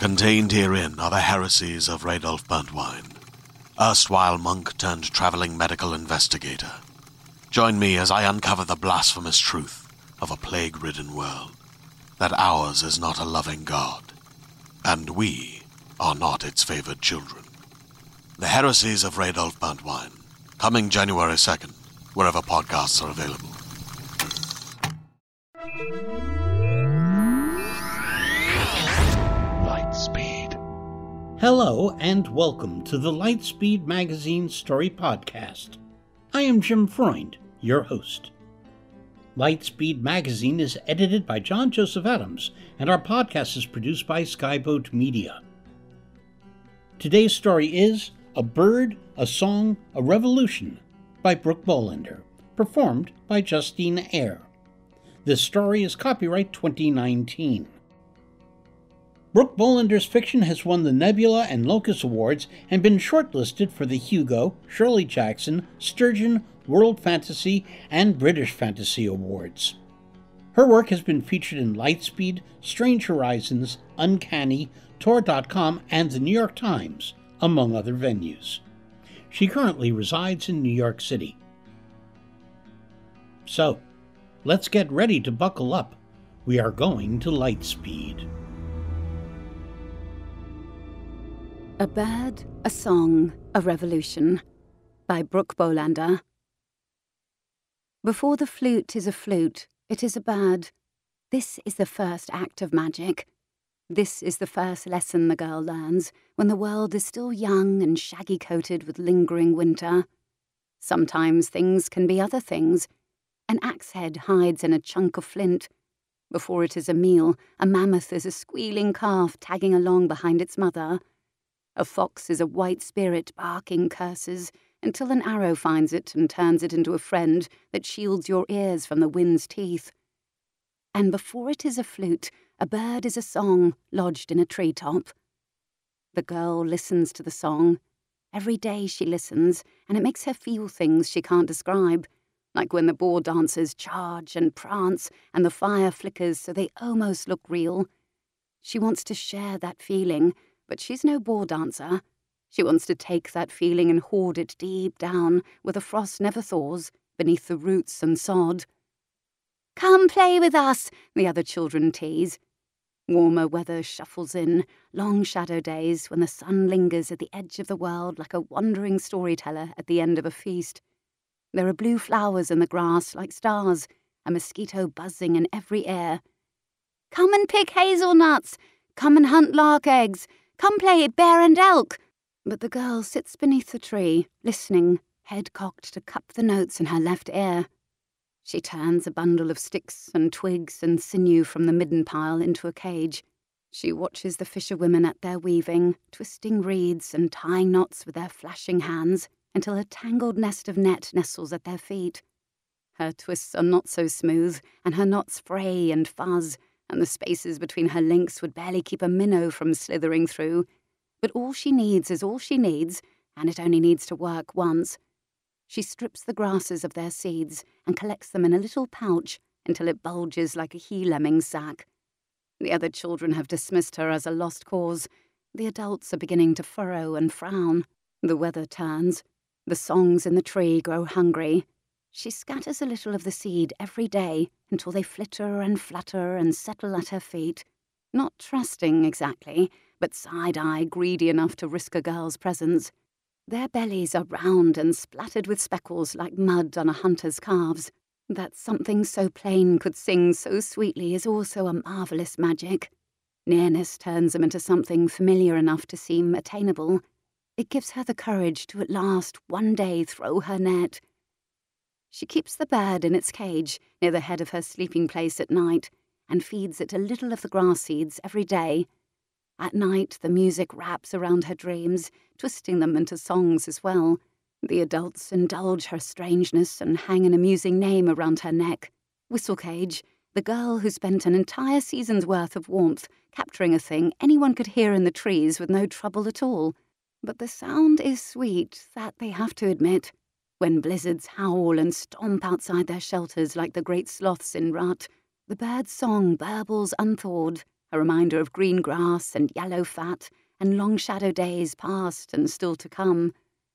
Contained herein are the heresies of Radolf Burntwine, erstwhile monk turned traveling medical investigator. Join me as I uncover the blasphemous truth of a plague-ridden world, that ours is not a loving God, and we are not its favored children. The heresies of Radolf Burntwine, coming January 2nd, wherever podcasts are available. Lightspeed. Hello and welcome to the Lightspeed Magazine Story Podcast. I am Jim Freund, your host. Lightspeed Magazine is edited by John Joseph Adams, and our podcast is produced by Skyboat Media. Today's story is A Bird, a Song, a Revolution by Brooke Bolander, performed by Justine Eyre. This story is copyright 2019. Brooke Bolander's fiction has won the Nebula and Locus Awards and been shortlisted for the Hugo, Shirley Jackson, Sturgeon, World Fantasy, and British Fantasy Awards. Her work has been featured in Lightspeed, Strange Horizons, Uncanny, Tor.com, and the New York Times, among other venues. She currently resides in New York City. So, let's get ready to buckle up. We are going to Lightspeed. A Bird, a Song, a Revolution by Brooke Bolander. Before the flute is a flute, it is a bird. This is the first act of magic. This is the first lesson the girl learns when the world is still young and shaggy-coated with lingering winter. Sometimes things can be other things. An axe head hides in a chunk of flint. Before it is a meal, a mammoth is a squealing calf tagging along behind its mother. A fox is a white spirit barking curses until an arrow finds it and turns it into a friend that shields your ears from the wind's teeth. And before it is a flute, a bird is a song lodged in a treetop. The girl listens to the song. Every day she listens, and it makes her feel things she can't describe, like when the boar dancers charge and prance and the fire flickers so they almost look real. She wants to share that feeling, but she's no boar dancer. She wants to take that feeling and hoard it deep down, where the frost never thaws, beneath the roots and sod. "Come play with us," the other children tease. Warmer weather shuffles in, long shadow days when the sun lingers at the edge of the world like a wandering storyteller at the end of a feast. There are blue flowers in the grass like stars, a mosquito buzzing in every air. "Come and pick hazelnuts! Come and hunt lark eggs! Come play at bear and elk!" But the girl sits beneath the tree, listening, head cocked to cup the notes in her left ear. She turns a bundle of sticks and twigs and sinew from the midden pile into a cage. She watches the fisherwomen at their weaving, twisting reeds and tying knots with their flashing hands until a tangled nest of net nestles at their feet. Her twists are not so smooth, and her knots fray and fuzz, and the spaces between her links would barely keep a minnow from slithering through. But all she needs is all she needs, and it only needs to work once. She strips the grasses of their seeds and collects them in a little pouch until it bulges like a he-lemming sack. The other children have dismissed her as a lost cause. The adults are beginning to furrow and frown. The weather turns. The songs in the tree grow hungry. She scatters a little of the seed every day until they flitter and flutter and settle at her feet. Not trusting exactly, but side-eye greedy enough to risk a girl's presence. Their bellies are round and splattered with speckles like mud on a hunter's calves. That something so plain could sing so sweetly is also a marvellous magic. Nearness turns them into something familiar enough to seem attainable. It gives her the courage to at last one day throw her net. She keeps the bird in its cage near the head of her sleeping place at night and feeds it a little of the grass seeds every day. At night, the music wraps around her dreams, twisting them into songs as well. The adults indulge her strangeness and hang an amusing name around her neck. Whistlecage, the girl who spent an entire season's worth of warmth capturing a thing anyone could hear in the trees with no trouble at all. But the sound is sweet, that they have to admit. When blizzards howl and stomp outside their shelters like the great sloths in rut, the bird's song burbles unthawed, a reminder of green grass and yellow fat and long shadow days past and still to come.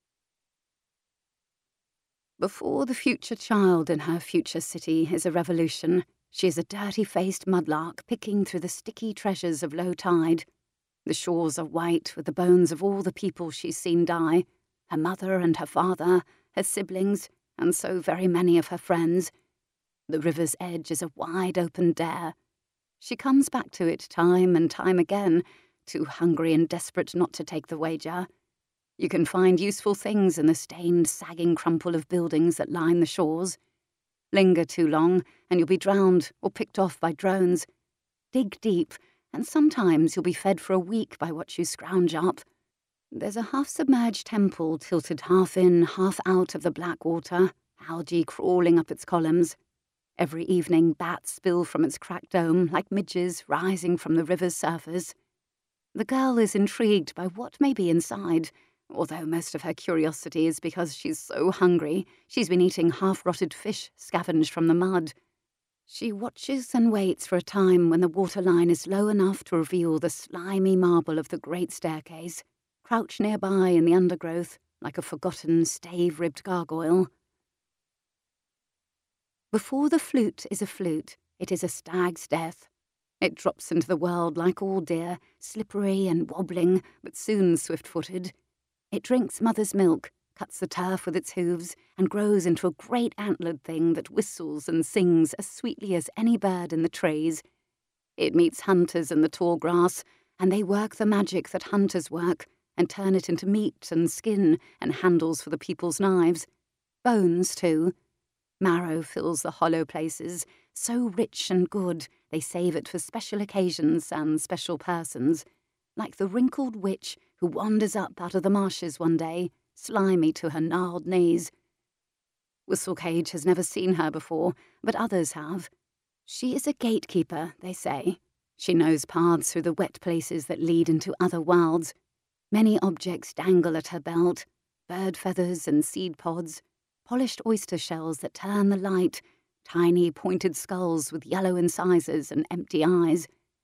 Before the future child in her future city is a revolution, she is a dirty-faced mudlark picking through the sticky treasures of low tide. The shores are white with the bones of all the people she's seen die, her mother and her father, her siblings, and so very many of her friends. The river's edge is a wide-open dare. She comes back to it time and time again, too hungry and desperate not to take the wager. You can find useful things in the stained, sagging crumple of buildings that line the shores. Linger too long, and you'll be drowned or picked off by drones. Dig deep, and sometimes you'll be fed for a week by what you scrounge up. There's a half-submerged temple tilted half in, half out of the black water, algae crawling up its columns. Every evening bats spill from its cracked dome like midges rising from the river's surface. The girl is intrigued by what may be inside, although most of her curiosity is because she's so hungry she's been eating half-rotted fish scavenged from the mud. She watches and waits for a time when the waterline is low enough to reveal the slimy marble of the great staircase, crouched nearby in the undergrowth like a forgotten stave-ribbed gargoyle. Before the flute is a flute, it is a stag's death. It drops into the world like all deer, slippery and wobbling, but soon swift-footed. It drinks mother's milk, cuts the turf with its hooves, and grows into a great antlered thing that whistles and sings as sweetly as any bird in the trees. It meets hunters in the tall grass, and they work the magic that hunters work, and turn it into meat and skin and handles for the people's knives. Bones, too. Marrow fills the hollow places, so rich and good they save it for special occasions and special persons, like the wrinkled witch who wanders up out of the marshes one day, slimy to her gnarled knees. Whistlecage has never seen her before, but others have. She is a gatekeeper, they say. She knows paths through the wet places that lead into other worlds. Many objects dangle at her belt, bird feathers and seed pods, polished oyster shells that turn the light, tiny pointed skulls with yellow incisors and empty eyes.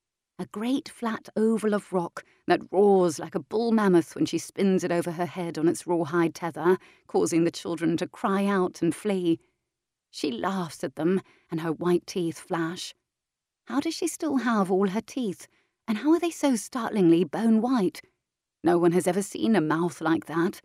A great flat oval of rock that roars like a bull mammoth when she spins it over her head on its rawhide tether, causing the children to cry out and flee. She laughs at them, and her white teeth flash. How does she still have all her teeth, and how are they so startlingly bone-white? No one has ever seen a mouth like that.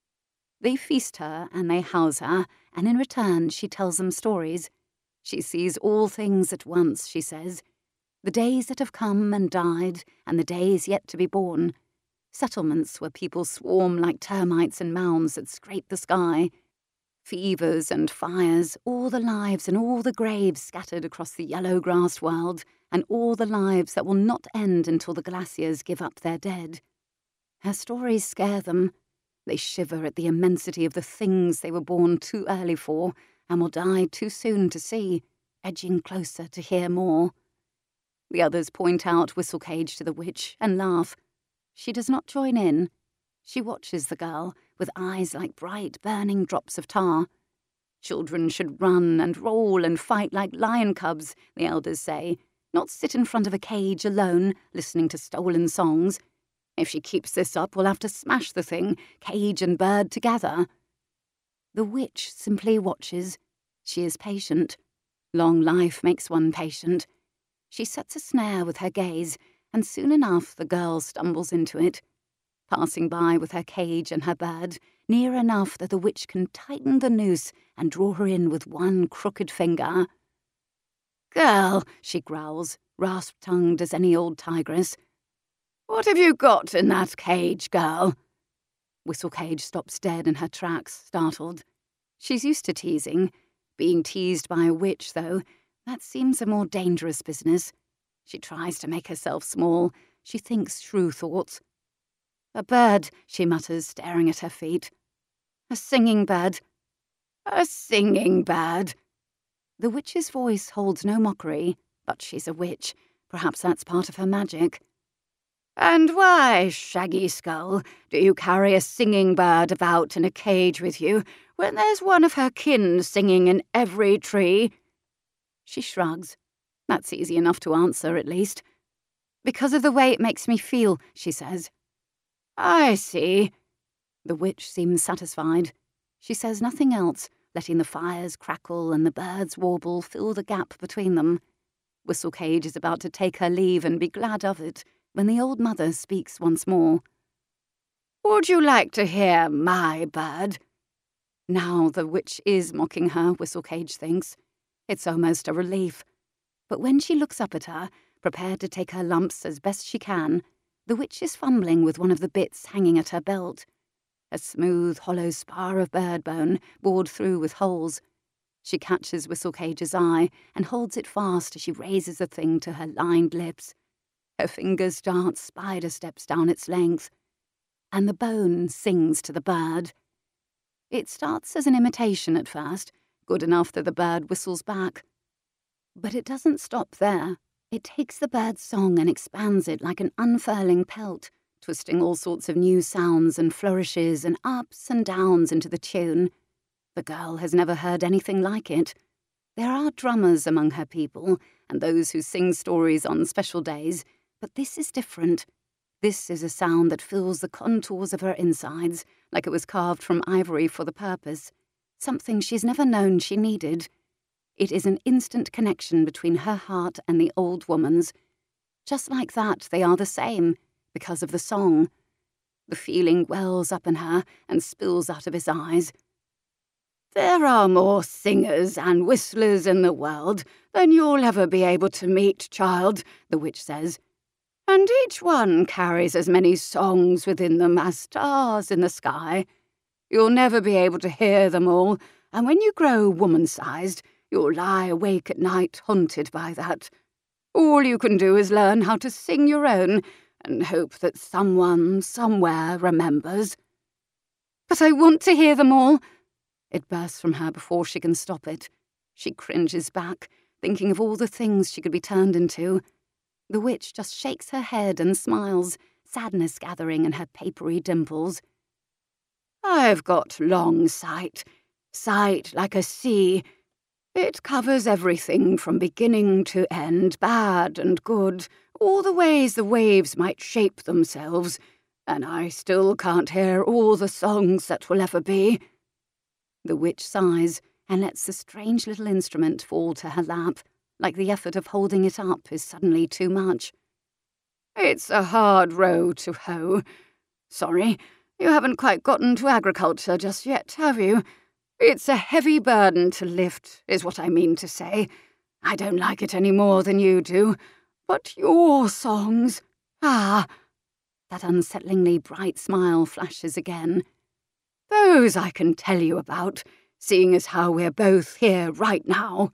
They feast her and they house her, and in return she tells them stories. She sees all things at once, she says. The days that have come and died, and the days yet to be born. Settlements where people swarm like termites in mounds that scrape the sky. Fevers and fires, all the lives and all the graves scattered across the yellow-grassed world, and all the lives that will not end until the glaciers give up their dead. Her stories scare them. They shiver at the immensity of the things they were born too early for and will die too soon to see, edging closer to hear more. The others point out Whistlecage to the witch and laugh. She does not join in. She watches the girl with eyes like bright, burning drops of tar. Children should run and roll and fight like lion cubs, the elders say, not sit in front of a cage alone, listening to stolen songs. If she keeps this up, we'll have to smash the thing, cage and bird together. The witch simply watches. She is patient. Long life makes one patient. She sets a snare with her gaze, and soon enough the girl stumbles into it. Passing by with her cage and her bird, near enough that the witch can tighten the noose and draw her in with one crooked finger. "Girl," she growls, rasp-tongued as any old tigress. "What have you got in that cage, girl?" Whistlecage stops dead in her tracks, startled. She's used to teasing. Being teased by a witch, though, that seems a more dangerous business. She tries to make herself small. She thinks shrew thoughts. "A bird," she mutters, staring at her feet. "A singing bird." "A singing bird." The witch's voice holds no mockery, but she's a witch. Perhaps that's part of her magic. "And why, Shaggy Skull, do you carry a singing bird about in a cage with you when there's one of her kin singing in every tree?" She shrugs. That's easy enough to answer, at least. Because of the way it makes me feel, she says. I see. The witch seems satisfied. She says nothing else, letting the fires crackle and the birds warble fill the gap between them. Whistlecage is about to take her leave and be glad of it when the old mother speaks once more. Would you like to hear my bird? Now the witch is mocking her, Whistlecage thinks. It's almost a relief. But when she looks up at her, prepared to take her lumps as best she can, the witch is fumbling with one of the bits hanging at her belt. A smooth, hollow spar of bird bone, bored through with holes. She catches Whistlecage's eye and holds it fast as she raises the thing to her lined lips. Her fingers dart spider steps down its length, and the bone sings to the bird. It starts as an imitation at first, good enough that the bird whistles back. But it doesn't stop there. It takes the bird's song and expands it like an unfurling pelt, twisting all sorts of new sounds and flourishes and ups and downs into the tune. The girl has never heard anything like it. There are drummers among her people, and those who sing stories on special days, but this is different. This is a sound that fills the contours of her insides, like it was carved from ivory for the purpose, something she's never known she needed. It is an instant connection between her heart and the old woman's. Just like that, they are the same, because of the song. The feeling wells up in her and spills out of his eyes. There are more singers and whistlers in the world than you'll ever be able to meet, child, the witch says. And each one carries as many songs within them as stars in the sky. You'll never be able to hear them all, and when you grow woman-sized, you'll lie awake at night haunted by that. All you can do is learn how to sing your own and hope that someone, somewhere, remembers. But I want to hear them all. It bursts from her before she can stop it. She cringes back, thinking of all the things she could be turned into. The witch just shakes her head and smiles, sadness gathering in her papery dimples. I've got long sight like a sea. It covers everything from beginning to end, bad and good, all the ways the waves might shape themselves, and I still can't hear all the songs that will ever be. The witch sighs and lets the strange little instrument fall to her lap, like the effort of holding it up is suddenly too much. It's a hard row to hoe. Sorry, you haven't quite gotten to agriculture just yet, have you? It's a heavy burden to lift, is what I mean to say. I don't like it any more than you do. But your songs, that unsettlingly bright smile flashes again. Those I can tell you about, seeing as how we're both here right now.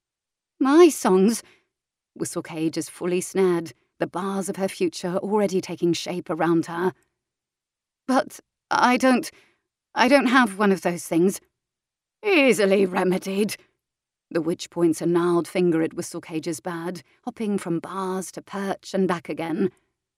My songs? Whistlecage is fully snared, the bars of her future already taking shape around her. But I don't have one of those things. Easily remedied. The witch points a gnarled finger at Whistlecage's bird, hopping from bars to perch and back again.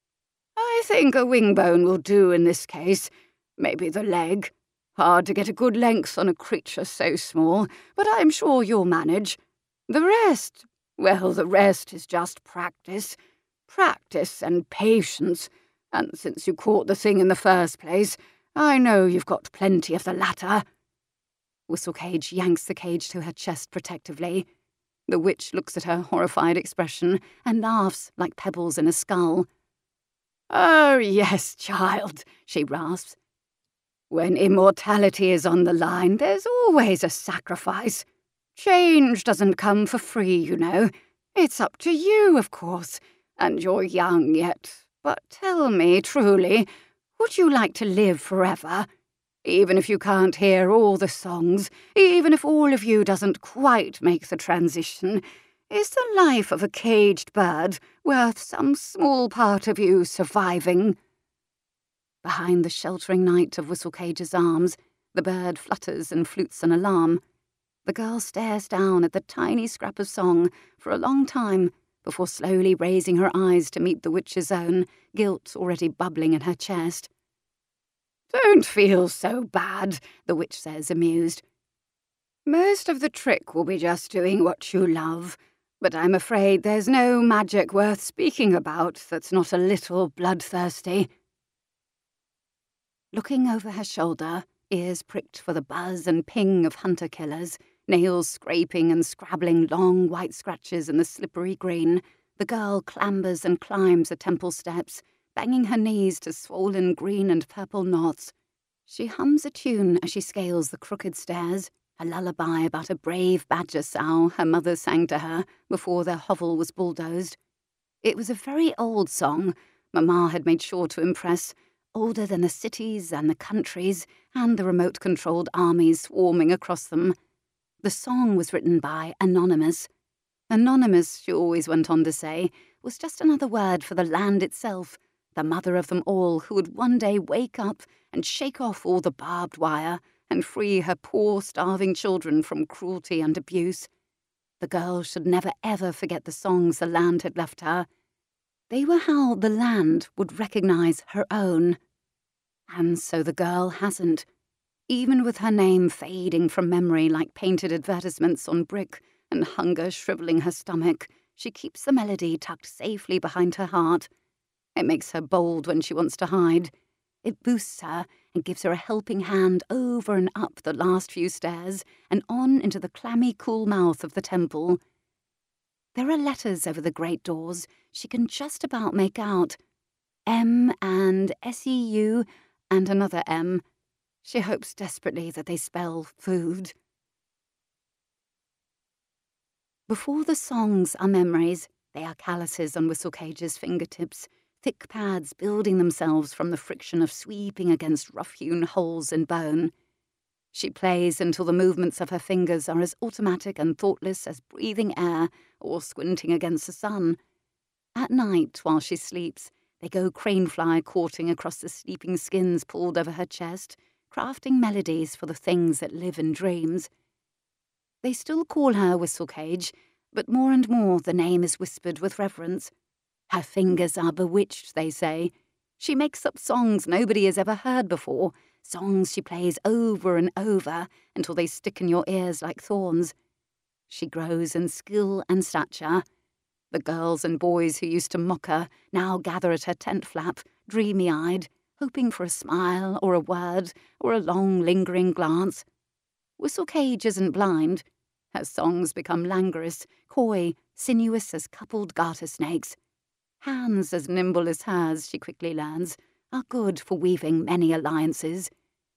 I think a wing bone will do in this case. Maybe the leg. Hard to get a good length on a creature so small, but I'm sure you'll manage. The rest, well, the rest is just practice. Practice and patience. And since you caught the thing in the first place, I know you've got plenty of the latter. Whistlecage yanks the cage to her chest protectively. The witch looks at her horrified expression and laughs like pebbles in a skull. Oh, yes, child, she rasps. When immortality is on the line, there's always a sacrifice. Change doesn't come for free, you know. It's up to you, of course, and you're young yet. But tell me, truly, would you like to live forever? Even if you can't hear all the songs, even if all of you doesn't quite make the transition, is the life of a caged bird worth some small part of you surviving? Behind the sheltering night of Whistlecage's arms, the bird flutters and flutes an alarm. The girl stares down at the tiny scrap of song for a long time before slowly raising her eyes to meet the witch's own, guilt already bubbling in her chest. Don't feel so bad, the witch says, amused. Most of the trick will be just doing what you love. But I'm afraid there's no magic worth speaking about that's not a little bloodthirsty. Looking over her shoulder, ears pricked for the buzz and ping of hunter-killers, nails scraping and scrabbling long white scratches in the slippery green, the girl clambers and climbs the temple steps, banging her knees to swollen green and purple knots. She hums a tune as she scales the crooked stairs, a lullaby about a brave badger sow her mother sang to her before their hovel was bulldozed. It was a very old song, Mamma had made sure to impress, older than the cities and the countries and the remote-controlled armies swarming across them. The song was written by Anonymous. Anonymous, she always went on to say, was just another word for the land itself, the mother of them all, who would one day wake up and shake off all the barbed wire and free her poor, starving children from cruelty and abuse. The girl should never ever forget the songs the land had left her. They were how the land would recognize her own. And so the girl hasn't. Even with her name fading from memory like painted advertisements on brick and hunger shriveling her stomach, she keeps the melody tucked safely behind her heart. It makes her bold when she wants to hide. It boosts her and gives her a helping hand over and up the last few stairs and on into the clammy, cool mouth of the temple. There are letters over the great doors she can just about make out. M and SEU and another M. She hopes desperately that they spell food. Before the songs are memories, they are calluses on Whistlecage's fingertips, thick pads building themselves from the friction of sweeping against rough-hewn holes in bone. She plays until the movements of her fingers are as automatic and thoughtless as breathing air or squinting against the sun. At night, while she sleeps, they go crane-fly courting across the sleeping skins pulled over her chest, crafting melodies for the things that live in dreams. They still call her Whistlecage, but more and more the name is whispered with reverence. Her fingers are bewitched, they say. She makes up songs nobody has ever heard before, songs she plays over and over until they stick in your ears like thorns. She grows in skill and stature. The girls and boys who used to mock her now gather at her tent flap, dreamy-eyed, hoping for a smile or a word or a long, lingering glance. Whistlecage isn't blind. Her songs become languorous, coy, sinuous as coupled garter snakes. Hands as nimble as hers, she quickly learns, are good for weaving many alliances.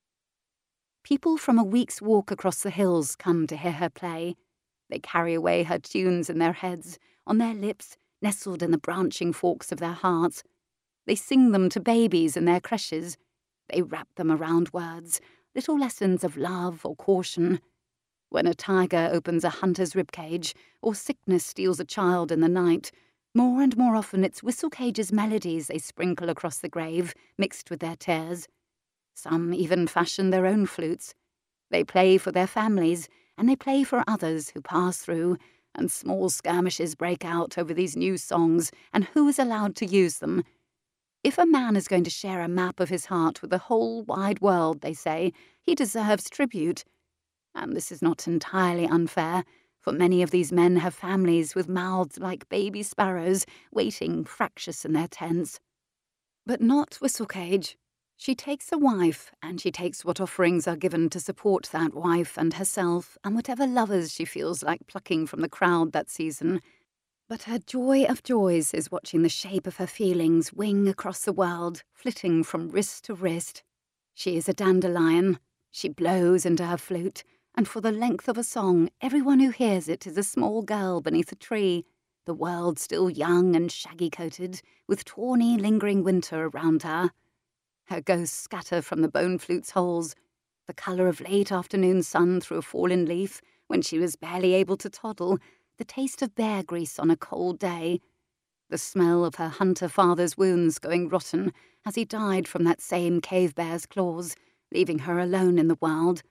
People from a week's walk across the hills come to hear her play. They carry away her tunes in their heads, on their lips, nestled in the branching forks of their hearts. They sing them to babies in their creches. They wrap them around words, little lessons of love or caution. When a tiger opens a hunter's ribcage, or sickness steals a child in the night, more and more often it's Whistlecage's melodies they sprinkle across the grave, mixed with their tears. Some even fashion their own flutes. They play for their families, and they play for others who pass through, and small skirmishes break out over these new songs and who is allowed to use them. If a man is going to share a map of his heart with the whole wide world, they say, he deserves tribute. And this is not entirely unfair, for many of these men have families with mouths like baby sparrows, waiting fractious in their tents. But not Whistlecage. She takes a wife, and she takes what offerings are given to support that wife and herself, and whatever lovers she feels like plucking from the crowd that season. But her joy of joys is watching the shape of her feelings wing across the world, flitting from wrist to wrist. She is a dandelion. She blows into her flute, and for the length of a song, everyone who hears it is a small girl beneath a tree, the world still young and shaggy-coated, with tawny, lingering winter around her. Her ghosts scatter from the bone flute's holes, the colour of late afternoon sun through a fallen leaf when she was barely able to toddle, the taste of bear grease on a cold day, the smell of her hunter father's wounds going rotten as he died from that same cave bear's claws, leaving her alone in the world.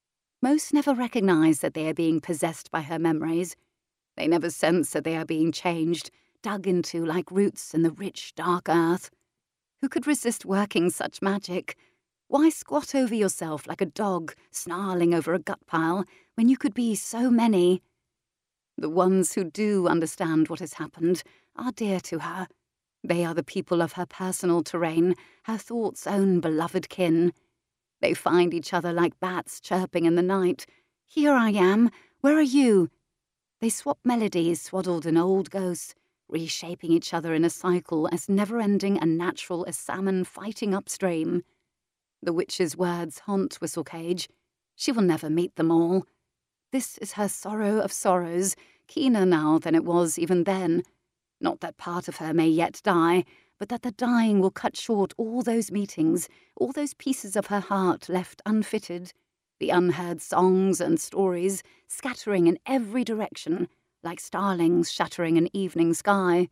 Most never recognise that they are being possessed by her memories. They never sense that they are being changed, dug into like roots in the rich, dark earth. Who could resist working such magic? Why squat over yourself like a dog snarling over a gut pile when you could be so many? The ones who do understand what has happened are dear to her. They are the people of her personal terrain, her thoughts' own beloved kin. They find each other like bats chirping in the night. Here I am. Where are you? They swap melodies swaddled in old ghosts, reshaping each other in a cycle as never-ending and natural as salmon fighting upstream. The witch's words haunt Whistlecage. She will never meet them all. This is her sorrow of sorrows, keener now than it was even then. Not that part of her may yet die, but that the dying will cut short all those meetings, all those pieces of her heart left unfitted, the unheard songs and stories scattering in every direction, like starlings shattering an evening sky.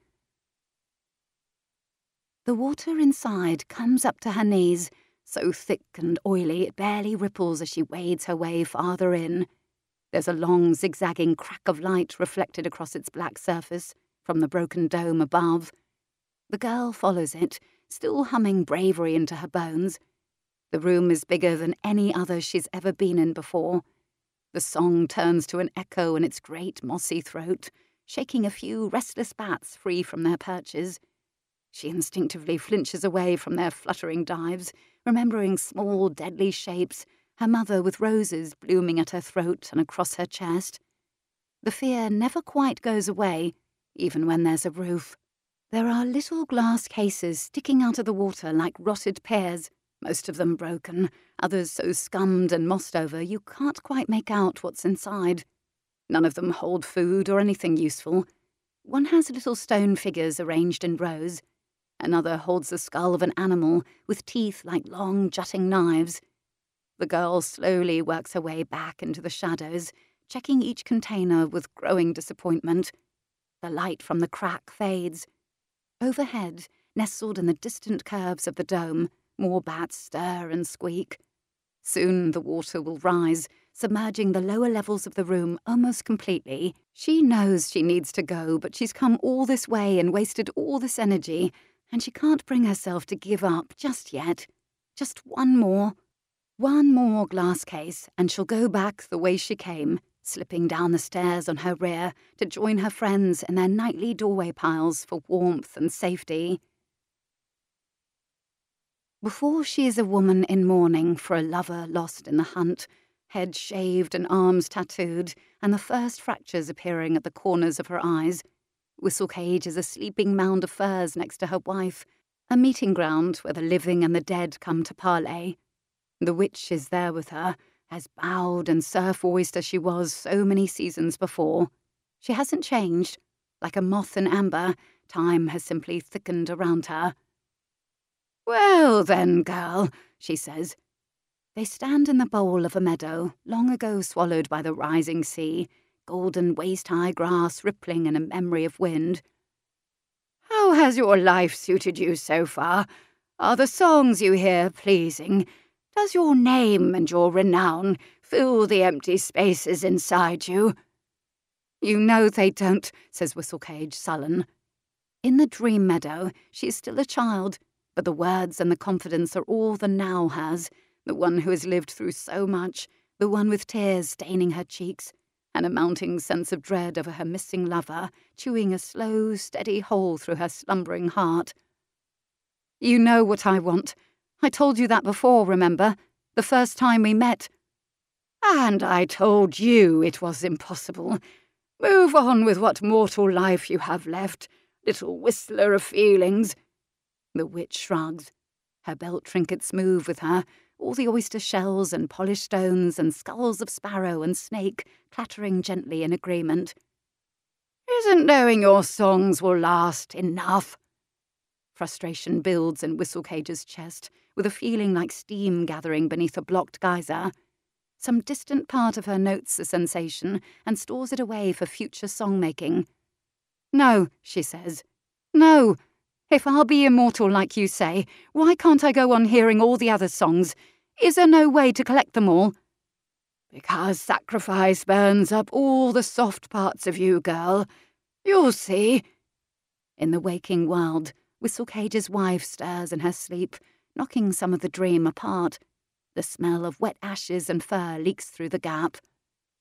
The water inside comes up to her knees, so thick and oily it barely ripples as she wades her way farther in. There's a long zigzagging crack of light reflected across its black surface from the broken dome above. The girl follows it, still humming bravery into her bones. The room is bigger than any other she's ever been in before. The song turns to an echo in its great mossy throat, shaking a few restless bats free from their perches. She instinctively flinches away from their fluttering dives, remembering small, deadly shapes, her mother with roses blooming at her throat and across her chest. The fear never quite goes away, even when there's a roof. There are little glass cases sticking out of the water like rotted pears, most of them broken, others so scummed and mossed over you can't quite make out what's inside. None of them hold food or anything useful. One has little stone figures arranged in rows. Another holds the skull of an animal with teeth like long jutting knives. The girl slowly works her way back into the shadows, checking each container with growing disappointment. The light from the crack fades. Overhead, nestled in the distant curves of the dome, more bats stir and squeak. Soon the water will rise, submerging the lower levels of the room almost completely. She knows she needs to go, but she's come all this way and wasted all this energy, and she can't bring herself to give up just yet. Just one more glass case, and she'll go back the way she came, slipping down the stairs on her rear to join her friends in their nightly doorway piles for warmth and safety. Before she is a woman in mourning for a lover lost in the hunt, head shaved and arms tattooed, and the first fractures appearing at the corners of her eyes, Whistlecage is a sleeping mound of furs next to her wife, a meeting ground where the living and the dead come to parley. The witch is there with her, as bowed and surf-voiced as she was so many seasons before. She hasn't changed. Like a moth in amber, time has simply thickened around her. "Well then, girl," she says. They stand in the bowl of a meadow, long ago swallowed by the rising sea, golden waist-high grass rippling in a memory of wind. "How has your life suited you so far? Are the songs you hear pleasing? Does your name and your renown fill the empty spaces inside you?" "You know they don't," says Whistlecage, sullen. In the dream meadow, she is still a child, but the words and the confidence are all the now has, the one who has lived through so much, the one with tears staining her cheeks, and a mounting sense of dread over her missing lover, chewing a slow, steady hole through her slumbering heart. "You know what I want. I told you that before, remember? The first time we met." "And I told you it was impossible. Move on with what mortal life you have left, little whistler of feelings." The witch shrugs. Her belt trinkets move with her, all the oyster shells and polished stones and skulls of sparrow and snake clattering gently in agreement. "Isn't knowing your songs will last enough?" Frustration builds in Whistlecage's chest, with a feeling like steam gathering beneath a blocked geyser. Some distant part of her notes the sensation and stores it away for future song-making. "No," she says. "No. If I'll be immortal like you say, why can't I go on hearing all the other songs? Is there no way to collect them all?" "Because sacrifice burns up all the soft parts of you, girl. You'll see." In the waking world, Whistlecage's wife stirs in her sleep, knocking some of the dream apart. The smell of wet ashes and fur leaks through the gap.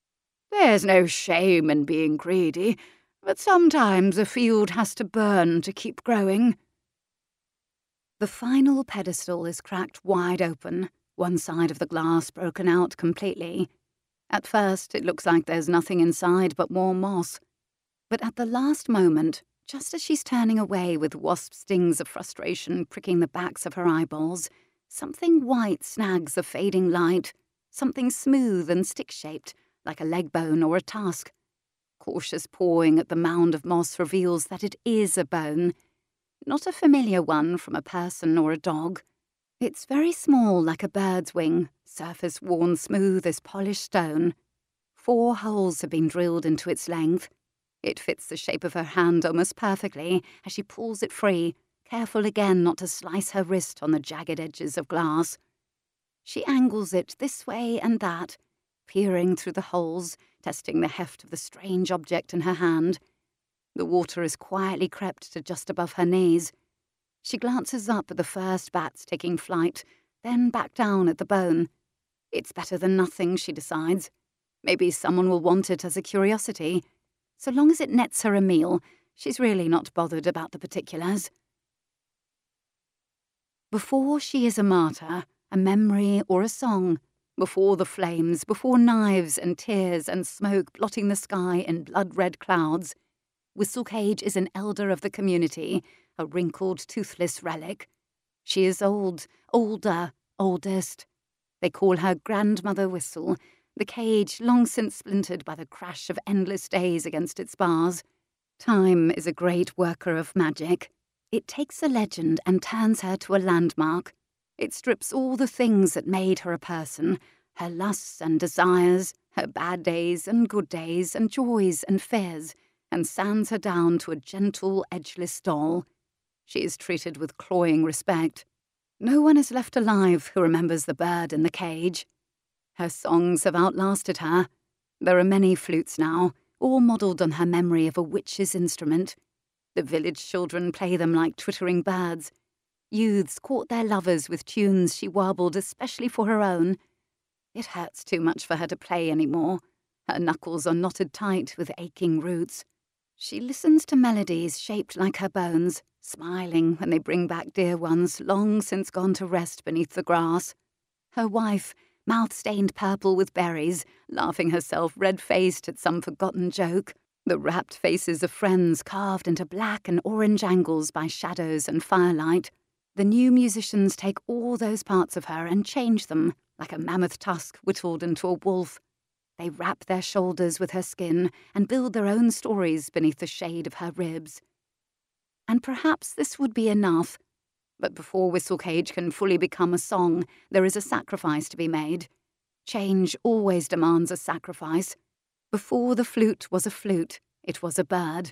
There's no shame in being greedy, but sometimes a field has to burn to keep growing. The final pedestal is cracked wide open, one side of the glass broken out completely. At first, it looks like there's nothing inside but more moss. But at the last moment, just as she's turning away with wasp stings of frustration pricking the backs of her eyeballs, something white snags the fading light, something smooth and stick-shaped, like a leg bone or a tusk. Cautious pawing at the mound of moss reveals that it is a bone, not a familiar one from a person or a dog. It's very small, like a bird's wing, surface worn smooth as polished stone. 4 holes have been drilled into its length. It fits the shape of her hand almost perfectly as she pulls it free, careful again not to slice her wrist on the jagged edges of glass. She angles it this way and that, peering through the holes, testing the heft of the strange object in her hand. The water has quietly crept to just above her knees. She glances up at the first bats taking flight, then back down at the bone. It's better than nothing, she decides. Maybe someone will want it as a curiosity. So long as it nets her a meal, she's really not bothered about the particulars. Before she is a martyr, a memory or a song, before the flames, before knives and tears and smoke blotting the sky in blood-red clouds, Whistlecage is an elder of the community, a wrinkled, toothless relic. She is old, older, oldest. They call her Grandmother Whistle, the cage long since splintered by the crash of endless days against its bars. Time is a great worker of magic. It takes a legend and turns her to a landmark. It strips all the things that made her a person, her lusts and desires, her bad days and good days and joys and fears, and sands her down to a gentle, edgeless doll. She is treated with cloying respect. No one is left alive who remembers the bird in the cage. Her songs have outlasted her. There are many flutes now, all modelled on her memory of a witch's instrument. The village children play them like twittering birds. Youths court their lovers with tunes she warbled especially for her own. It hurts too much for her to play any more. Her knuckles are knotted tight with aching roots. She listens to melodies shaped like her bones, smiling when they bring back dear ones long since gone to rest beneath the grass. Her wife, mouth stained purple with berries, laughing herself red-faced at some forgotten joke. The rapt faces of friends carved into black and orange angles by shadows and firelight. The new musicians take all those parts of her and change them, like a mammoth tusk whittled into a wolf. They wrap their shoulders with her skin and build their own stories beneath the shade of her ribs. And perhaps this would be enough. But before Whistlecage can fully become a song, there is a sacrifice to be made. Change always demands a sacrifice. Before the flute was a flute, it was a bird.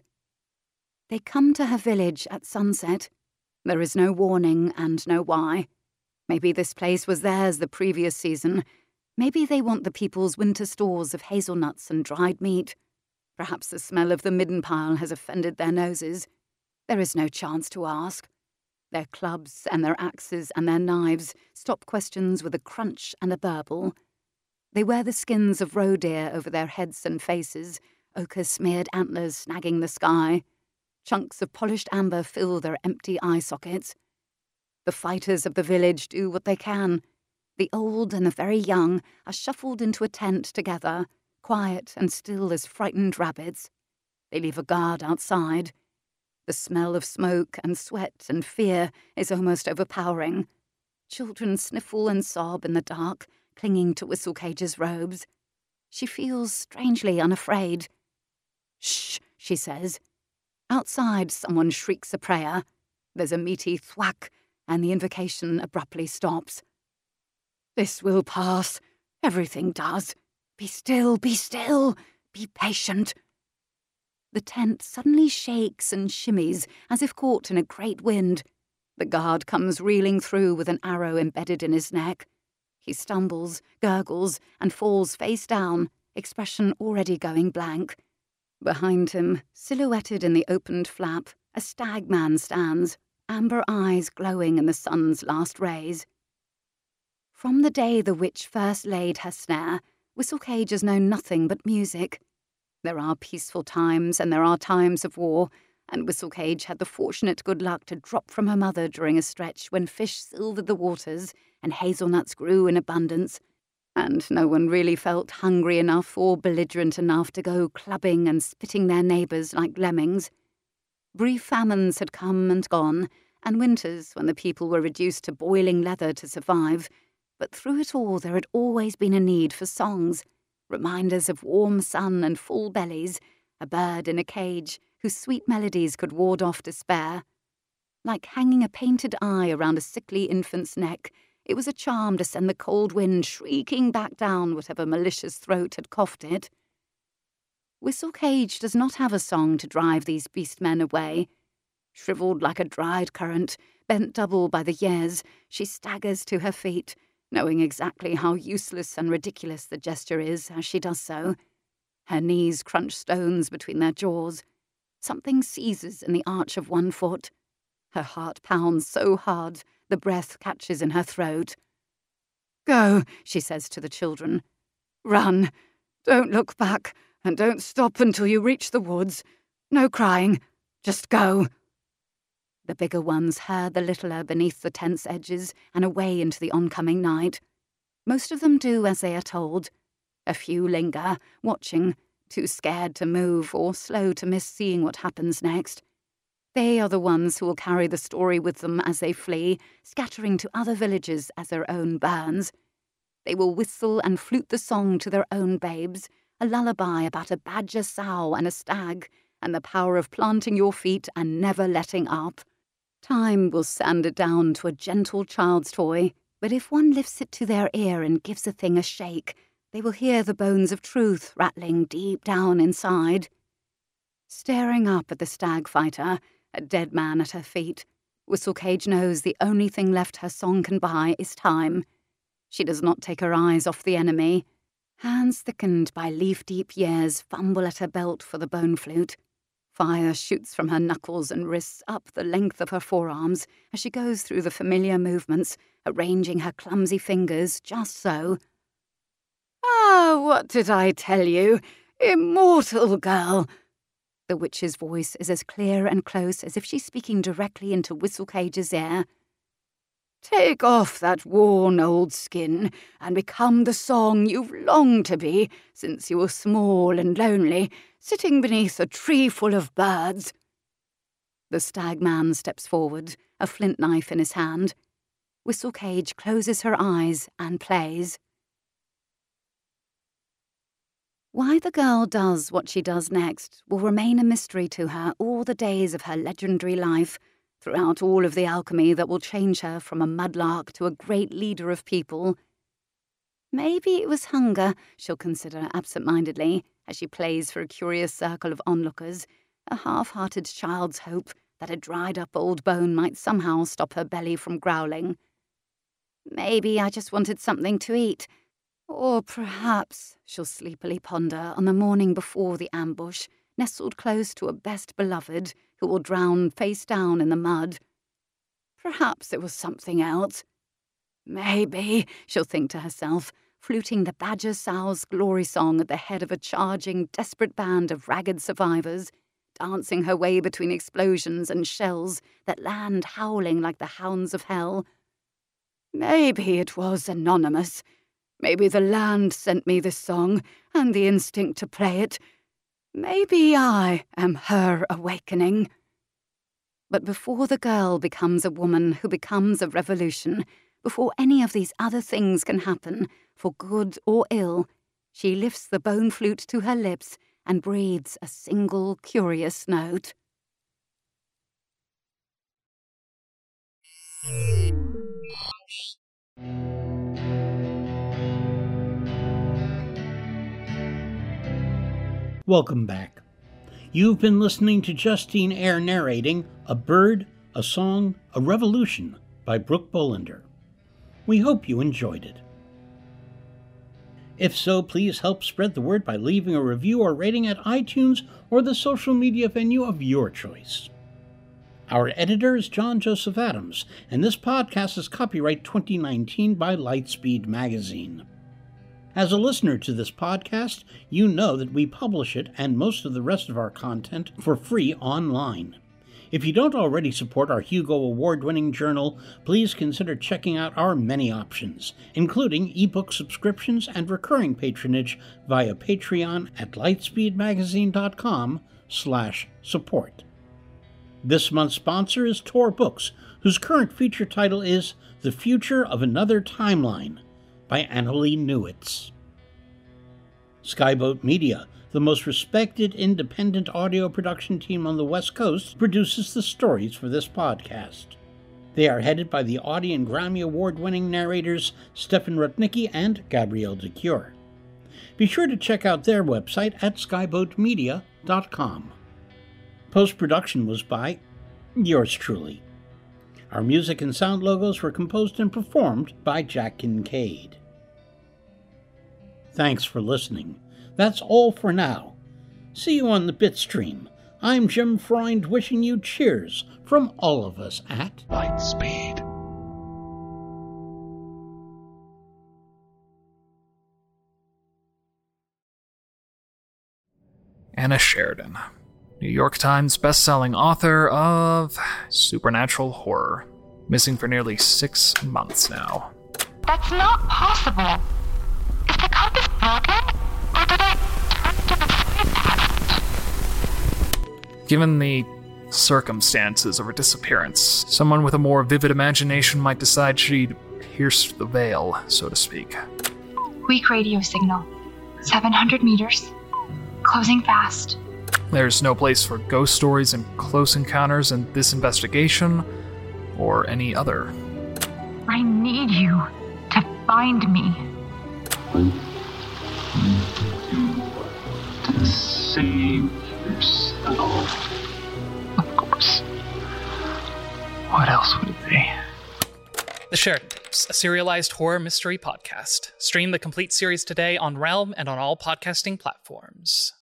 They come to her village at sunset. There is no warning and no why. Maybe this place was theirs the previous season. Maybe they want the people's winter stores of hazelnuts and dried meat. Perhaps the smell of the midden pile has offended their noses. There is no chance to ask. Their clubs and their axes and their knives stop questions with a crunch and a burble. They wear the skins of roe deer over their heads and faces, ochre-smeared antlers snagging the sky. Chunks of polished amber fill their empty eye sockets. The fighters of the village do what they can. The old and the very young are shuffled into a tent together, quiet and still as frightened rabbits. They leave a guard outside. The smell of smoke and sweat and fear is almost overpowering. Children sniffle and sob in the dark, clinging to Whistlecage's robes. She feels strangely unafraid. "Shh," she says. Outside, someone shrieks a prayer. There's a meaty thwack, and the invocation abruptly stops. "This will pass. Everything does. Be still, be patient." The tent suddenly shakes and shimmies as if caught in a great wind. The guard comes reeling through with an arrow embedded in his neck. He stumbles, gurgles, and falls face down, expression already going blank. Behind him, silhouetted in the opened flap, a stag man stands, amber eyes glowing in the sun's last rays. From the day the witch first laid her snare, Whistlecage has known nothing but music. There are peaceful times and there are times of war, and Whistlecage had the fortunate good luck to drop from her mother during a stretch when fish silvered the waters and hazelnuts grew in abundance, and no one really felt hungry enough or belligerent enough to go clubbing and spitting their neighbours like lemmings. Brief famines had come and gone, and winters when the people were reduced to boiling leather to survive, but through it all there had always been a need for songs, reminders of warm sun and full bellies, a bird in a cage whose sweet melodies could ward off despair. Like hanging a painted eye around a sickly infant's neck, it was a charm to send the cold wind shrieking back down whatever malicious throat had coughed it. Whistlecage does not have a song to drive these beast-men away. Shriveled like a dried currant, bent double by the years, she staggers to her feet, knowing exactly how useless and ridiculous the gesture is as she does so. Her knees crunch stones between their jaws. Something seizes in the arch of one foot. Her heart pounds so hard the breath catches in her throat. "Go," she says to the children. "Run. Don't look back, and don't stop until you reach the woods. No crying. Just go." The bigger ones herd the littler beneath the tent's edges and away into the oncoming night. Most of them do as they are told. A few linger, watching, too scared to move or slow to miss seeing what happens next. They are the ones who will carry the story with them as they flee, scattering to other villages as their own burns. They will whistle and flute the song to their own babes, a lullaby about a badger sow and a stag, and the power of planting your feet and never letting up. Time will sand it down to a gentle child's toy, but if one lifts it to their ear and gives the thing a shake, they will hear the bones of truth rattling deep down inside. Staring up at the stag fighter, a dead man at her feet, Whistlecage knows the only thing left her song can buy is time. She does not take her eyes off the enemy. Hands thickened by leaf-deep years fumble at her belt for the bone flute. Fire shoots from her knuckles and wrists up the length of her forearms as she goes through the familiar movements, arranging her clumsy fingers just so. "Ah, what did I tell you? Immortal girl!" The witch's voice is as clear and close as if she's speaking directly into Whistlecage's ear. "Take off that worn old skin and become the song you've longed to be since you were small and lonely, sitting beneath a tree full of birds." The stag man steps forward, a flint knife in his hand. Whistlecage closes her eyes and plays. Why the girl does what she does next will remain a mystery to her all the days of her legendary life, throughout all of the alchemy that will change her from a mudlark to a great leader of people. Maybe it was hunger, she'll consider absent-mindedly, as she plays for a curious circle of onlookers, a half-hearted child's hope that a dried-up old bone might somehow stop her belly from growling. Maybe I just wanted something to eat. Or perhaps, she'll sleepily ponder on the morning before the ambush, nestled close to a best beloved who will drown face down in the mud. Perhaps it was something else. Maybe, she'll think to herself, fluting the badger sow's glory song at the head of a charging, desperate band of ragged survivors, dancing her way between explosions and shells that land howling like the hounds of hell. Maybe it was anonymous. Maybe the land sent me this song and the instinct to play it. Maybe I am her awakening. But before the girl becomes a woman who becomes a revolution, before any of these other things can happen, for good or ill, she lifts the bone flute to her lips and breathes a single curious note. Welcome back. You've been listening to Justine Eyre narrating A Bird, a Song, a Revolution by Brooke Bolander. We hope you enjoyed it. If so, please help spread the word by leaving a review or rating at iTunes or the social media venue of your choice. Our editor is John Joseph Adams, and this podcast is copyright 2019 by Lightspeed Magazine. As a listener to this podcast, you know that we publish it and most of the rest of our content for free online. If you don't already support our Hugo Award-winning journal, please consider checking out our many options, including ebook subscriptions and recurring patronage via Patreon at lightspeedmagazine.com/support. This month's sponsor is Tor Books, whose current feature title is The Future of Another Timeline by Annalee Newitz. Skyboat Media, the most respected independent audio production team on the West Coast, produces the stories for this podcast. They are headed by the Audie and Grammy Award-winning narrators Stefan Rudnicki and Gabrielle de Cure. Be sure to check out their website at skyboatmedia.com. Post-production was by yours truly. Our music and sound logos were composed and performed by Jack Kincaid. Thanks for listening. That's all for now. See you on the Bitstream. I'm Jim Freund wishing you cheers from all of us at Lightspeed. Anna Sheridan, New York Times best-selling author of supernatural horror, missing for nearly 6 months now. That's not possible. Is the compass broken? Or did I turn to the sleep pattern? Given the circumstances of her disappearance, someone with a more vivid imagination might decide she'd pierced the veil, so to speak. Weak radio signal. 700 meters. Closing fast. There's no place for ghost stories and close encounters in this investigation, or any other. I need you to find me. To save yourself. Of course. What else would it be? The Sheridan Tapes, a serialized horror mystery podcast. Stream the complete series today on Realm and on all podcasting platforms.